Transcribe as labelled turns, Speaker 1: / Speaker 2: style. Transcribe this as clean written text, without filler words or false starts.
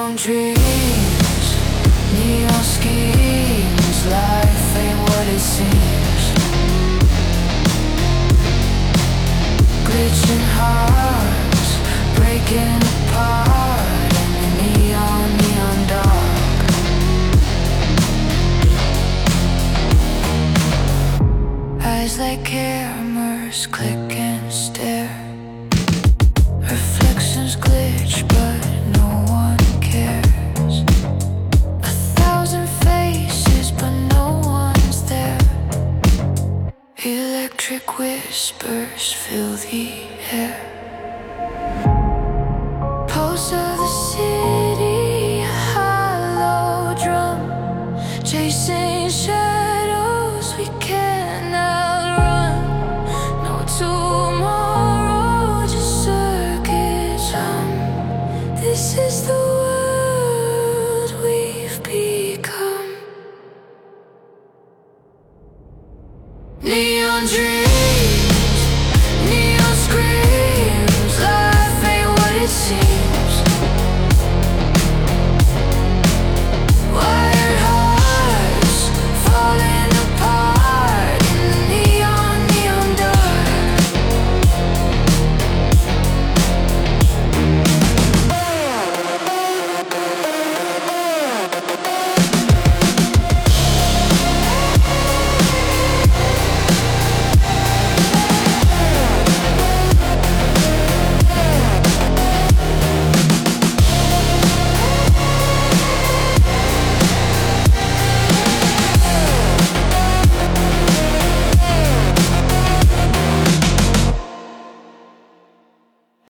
Speaker 1: Neon dreams, neon schemes. Life ain't what it seems. Glitching hearts, breaking apart in the neon dark. Eyes like cameras, click and stare. Reflections glitch, but no one cares. 1,000 faces, but no one's there. Electric whispers fill the air. Pulse of the city, a hollow drum, chasing shadows we cannot run. No tomorrow, just circuits hum. This is the world we've become. Neon dreams.